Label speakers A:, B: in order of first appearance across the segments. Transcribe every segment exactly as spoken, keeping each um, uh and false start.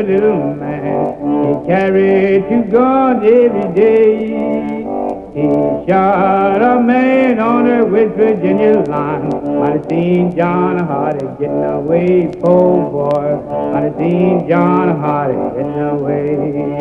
A: a little man. He carried two guns every day. He shot a man on the West Virginia line. Might have seen John Hardy getting away, poor boy. Might have seen John Hardy getting away.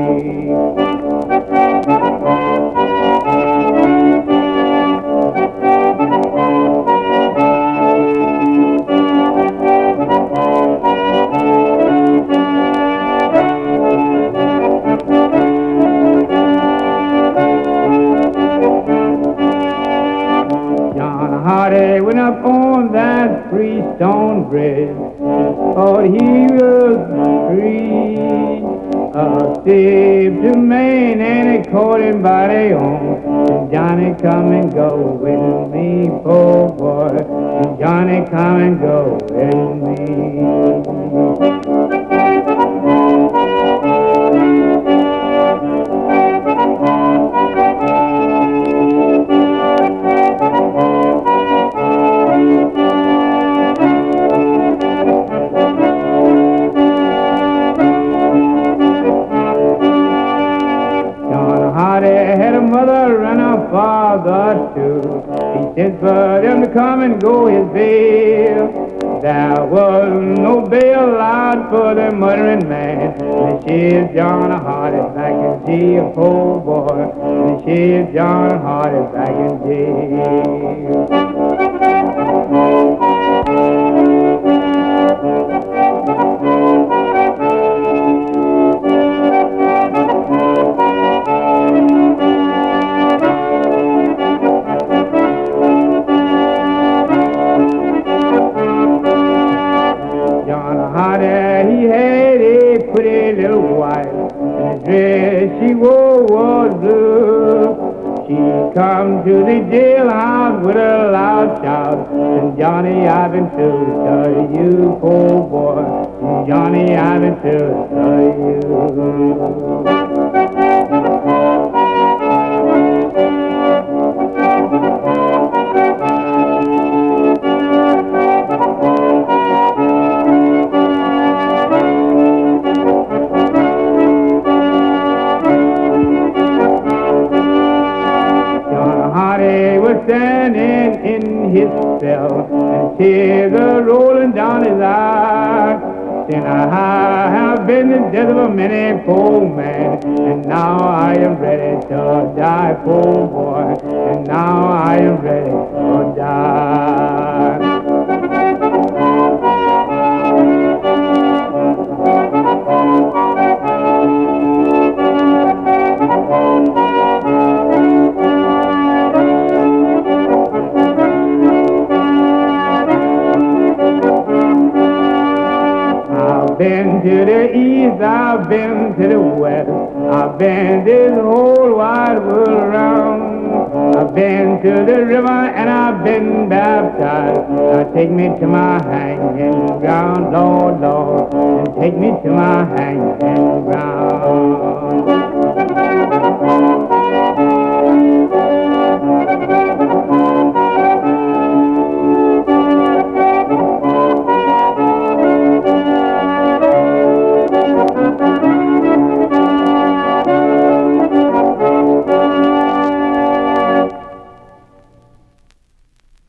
A: Hardy went up on that Freestone Bridge, thought he was free. Uh, saved a man and they caught him by the arm. And Johnny, come and go with me, poor boy. And Johnny, come and go with me. Had a mother and a father too. He said for them to come and go his bail. There was no bail out for the murdering man. And she is John Hardy back in jail, poor boy. And she is John Hardy back in jail. He had a pretty little wife, and the dress she wore was blue. She come to the jailhouse with a loud shout, and Johnny, I've been true to you, poor boy. And Johnny, I've been true to you. Standing in his cell, and tears are rolling down his eyes. Then I have been the death of a many poor man, and now I am ready to die, poor boy. And now I am ready to die. I've been to the east, I've been to the west, I've been this whole wide world around. I've been to the river and I've been baptized. Now take me to my hanging ground, Lord, Lord, and take me to my hanging ground.